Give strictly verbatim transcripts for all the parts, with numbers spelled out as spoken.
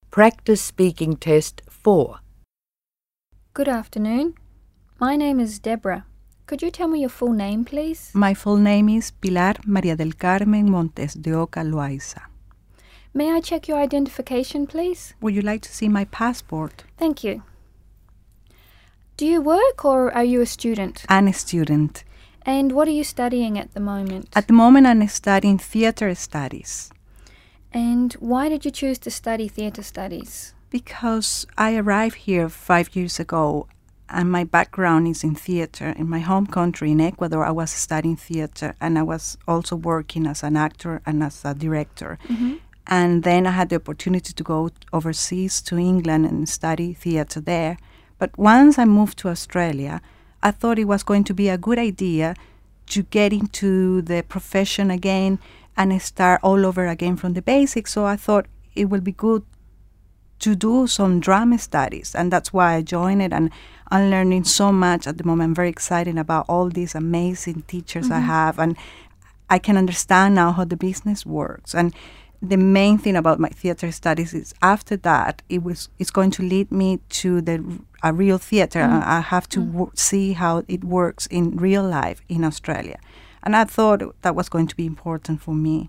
Practice Speaking Test four. Good afternoon. My name is Deborah. Could you tell me your full name, please? My full name is Pilar María del Carmen Montes de Oca Loaiza. May I check your identification, please? Would you like to see my passport? Thank you. Do you work or are you a student? I'm a student. And what are you studying at the moment? At the moment, I'm studying theater studies. And why did you choose to study theater studies? Because I arrived here five years ago and my background is in theater. In my home country, in Ecuador, I was studying theater and I was also working as an actor and as a director. Mm-hmm. And then I had the opportunity to go overseas to England and study theater there. But once I moved to Australia, I thought it was going to be a good idea to get into the profession again and start all over again from the basics. So I thought it would be good to do some drama studies. And that's why I joined it. And I'm learning so much at the moment. I'm very excited about all these amazing teachers Mm-hmm. I have. And I can understand now how the business works. And the main thing about my theater studies is after that, it was it's going to lead me to the a real theater. Mm. I have to Mm. w- see how it works in real life in Australia. And I thought that was going to be important for me.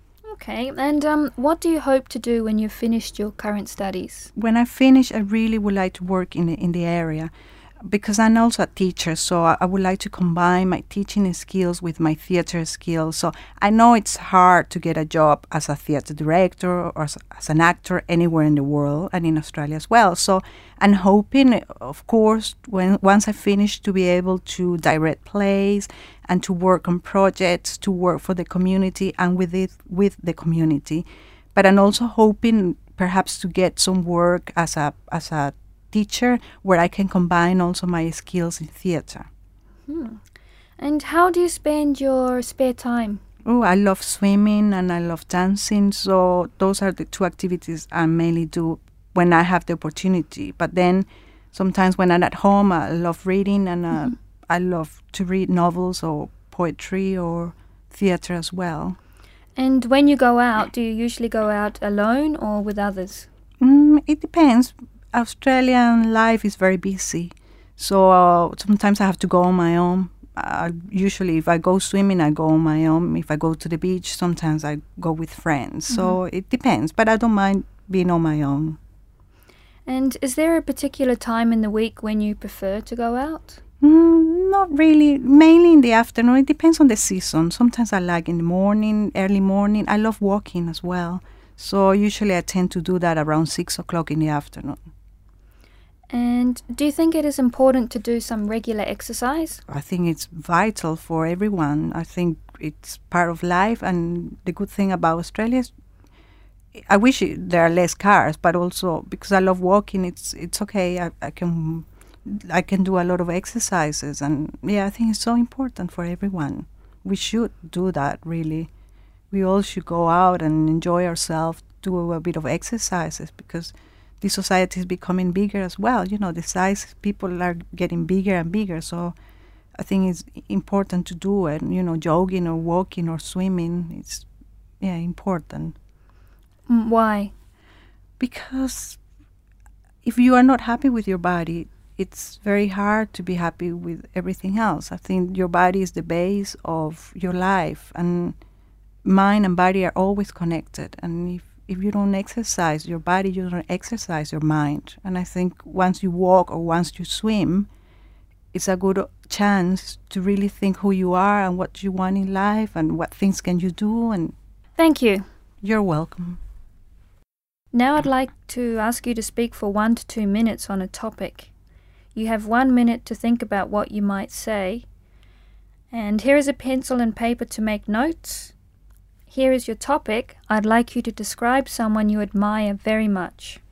Okay, and um, what do you hope to do when you've finished your current studies? When I finish, I really would like to work in the, in the area because I'm also a teacher, so I, I would like to combine my teaching skills with my theater skills. So I know it's hard to get a job as a theater director or as, as an actor anywhere in the world and in Australia as well. So I'm hoping, of course, when once I finish, to be able to direct plays and to work on projects, to work for the community and with it with the community. But I'm also hoping perhaps to get some work as a as a teacher where I can combine also my skills in theater. Hmm. And how do you spend your spare time? Oh, I love swimming and I love dancing. So those are the two activities I mainly do when I have the opportunity. But then sometimes when I'm at home, I love reading and uh, Mm-hmm. I love to read novels or poetry or theater as well. And when you go out, do you usually go out alone or with others? Mm, it depends. Australian life is very busy. So uh, sometimes I have to go on my own. Uh, usually if I go swimming, I go on my own. If I go to the beach, sometimes I go with friends. Mm-hmm. So it depends. But I don't mind being on my own. And is there a particular time in the week when you prefer to go out? Mm, not really. Mainly in the afternoon. It depends on the season. Sometimes I like in the morning, early morning. I love walking as well. So usually I tend to do that around six o'clock in the afternoon. And do you think it is important to do some regular exercise? I think it's vital for everyone. I think it's part of life. And the good thing about Australia is I wish it, there are less cars, but also because I love walking, it's it's okay. I, I can I can do a lot of exercises. And yeah, I think it's so important for everyone. We should do that, really. We all should go out and enjoy ourselves, do a bit of exercises because the society is becoming bigger as well. You know, the size, people are getting bigger and bigger. So I think it's important to do it. You know, jogging or walking or swimming, it's, yeah, important. Mm, why? Because if you are not happy with your body, it's very hard to be happy with everything else. I think your body is the base of your life, and mind and body are always connected. And if, if you don't exercise your body, you don't exercise your mind. And I think once you walk or once you swim, it's a good chance to really think who you are and what you want in life and what things can you do. And Thank you. you're welcome. Now I'd like to ask you to speak for one to two minutes on a topic. You have one minute to think about what you might say. And here is a pencil and paper to make notes. Here is your topic. I'd like you to describe someone you admire very much.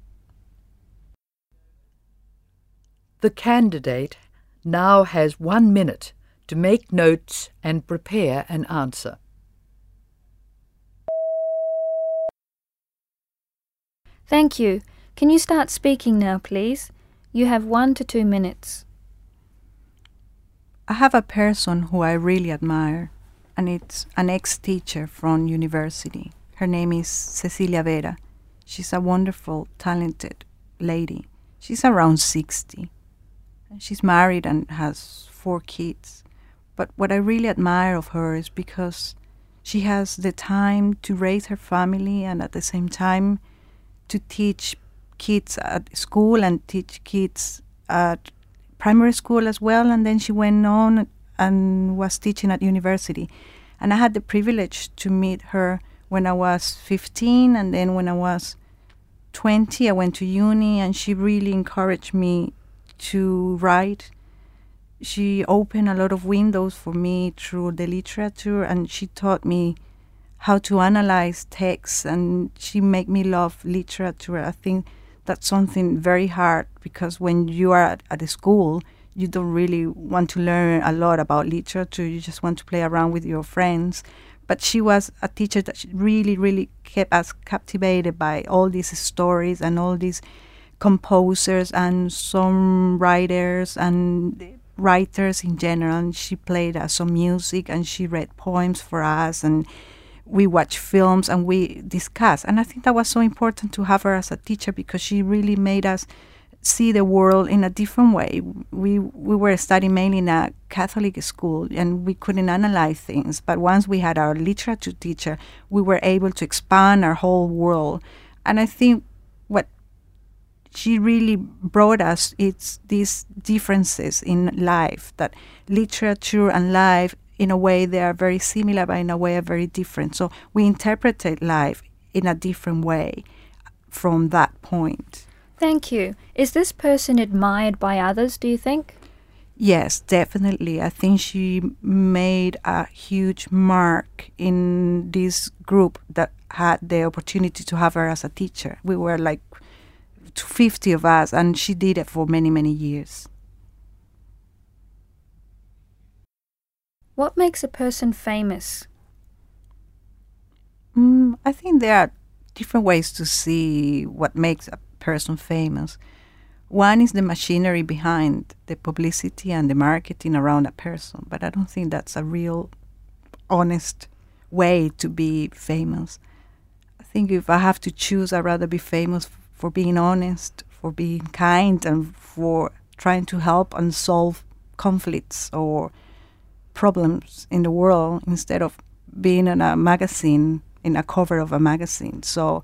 The candidate now has one minute to make notes and prepare an answer. Thank you. Can you start speaking now, please? You have one to two minutes. I have a person who I really admire, and it's an ex-teacher from university. Her name is Cecilia Vera. She's a wonderful, talented lady. She's around sixty. She's married and has four kids. But what I really admire of her is because she has the time to raise her family and at the same time to teach kids at school and teach kids at primary school as well. And then she went on and was teaching at university. And I had the privilege to meet her when I was fifteen, and then when I was twenty, I went to uni, and she really encouraged me to write. She opened a lot of windows for me through the literature, and she taught me how to analyze texts, and she made me love literature. I think that's something very hard, because when you are at, at a school, you don't really want to learn a lot about literature. You just want to play around with your friends. But she was a teacher that really, really kept us captivated by all these stories and all these composers and songwriters and writers in general. And she played us some music, and she read poems for us, and we watched films and we discussed. And I think that was so important to have her as a teacher, because she really made us see the world in a different way. We we were studying mainly in a Catholic school, and we couldn't analyze things. But once we had our literature teacher, we were able to expand our whole world. And I think what she really brought us is these differences in life, that literature and life, in a way, they are very similar, but in a way are very different. So we interpreted life in a different way from that point. Thank you. Is this person admired by others, do you think? Yes, definitely. I think she made a huge mark in this group that had the opportunity to have her as a teacher. We were like fifty of us, and she did it for many, many years. What makes a person famous? Mm, I think there are different ways to see what makes a person famous. One is the machinery behind the publicity and the marketing around a person, but I don't think that's a real honest way to be famous. I think if I have to choose, I'd rather be famous f- for being honest, for being kind, and for trying to help and solve conflicts or problems in the world, instead of being in a magazine, in a cover of a magazine. So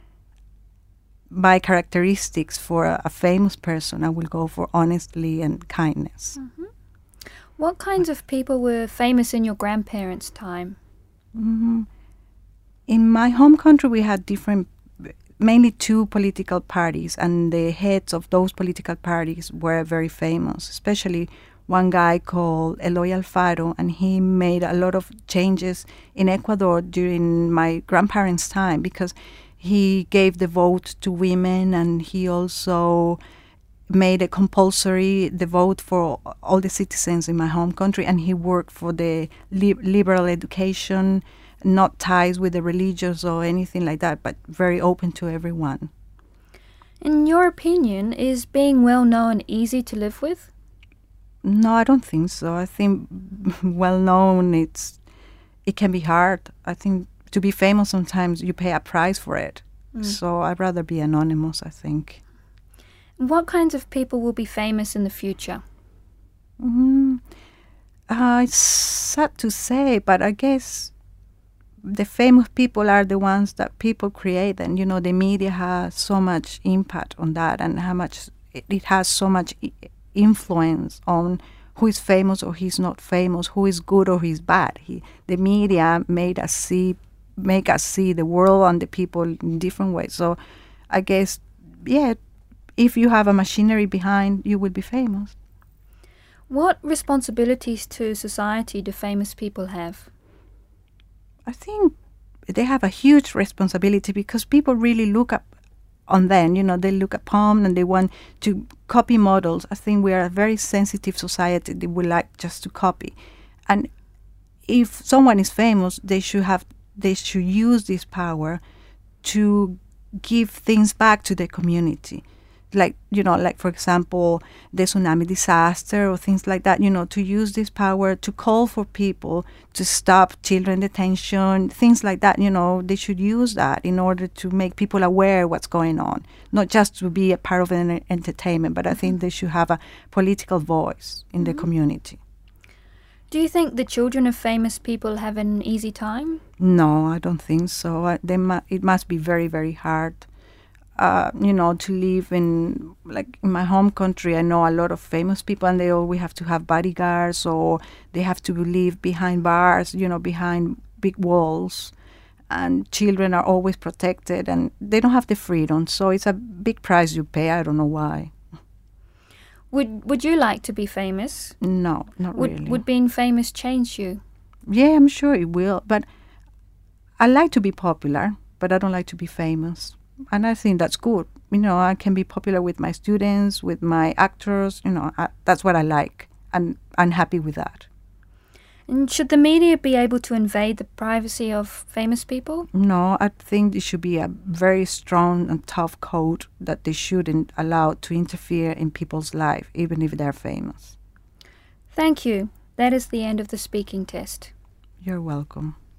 by characteristics for a, a famous person, I will go for honesty and kindness. Mm-hmm. What kinds of people were famous in your grandparents' time? Mm-hmm. In my home country, we had different, mainly two political parties, and the heads of those political parties were very famous, especially one guy called Eloy Alfaro, and he made a lot of changes in Ecuador during my grandparents' time, because he gave the vote to women, and he also made it compulsory, the vote for all the citizens in my home country, and he worked for the li- liberal education, not ties with the religious or anything like that, but very open to everyone. In your opinion, is being well known easy to live with? No, I don't think so. I think well known, it's it can be hard. I think to be famous, sometimes you pay a price for it. Mm. So I'd rather be anonymous, I think. What kinds of people will be famous in the future? Mm-hmm. Uh, it's sad to say, but I guess the famous people are the ones that people create. And, you know, the media has so much impact on that, and how much it, it has so much I- influence on who is famous or who's not famous, who is good or who is bad. He, the media made us see, make us see the world and the people in different ways. So I guess, yeah, if you have a machinery behind, you will be famous. What responsibilities to society do famous people have? I think they have a huge responsibility, because people really look up on them. You know, they look upon and they want to copy models. I think we are a very sensitive society. They would like just to copy. And if someone is famous, they should have, they should use this power to give things back to the community. like, you know, like, for example, the tsunami disaster or things like that, you know, to use this power to call for people to stop children detention, things like that, you know, they should use that in order to make people aware what's going on, not just to be a part of an entertainment, but I think they should have a political voice in Mm-hmm. the community. Do you think the children of famous people have an easy time? No, I don't think so. Uh, they mu- it must be very, very hard. Uh, you know, to live in, like, in my home country, I know a lot of famous people, and they always have to have bodyguards, or they have to live behind bars, you know, behind big walls, and children are always protected, and they don't have the freedom. So it's a big price you pay. I don't know why. Would Would you like to be famous? No, not Would really. Would being famous change you? Yeah, I'm sure it will. But I like to be popular, but I don't like to be famous. And I think that's good. You know, I can be popular with my students, with my actors. You know, I, that's what I like. And I'm happy with that. And should the media be able to invade the privacy of famous people? No, I think it should be a very strong and tough code that they shouldn't allow to interfere in people's life, even if they're famous. Thank you. That is the end of the speaking test. You're welcome.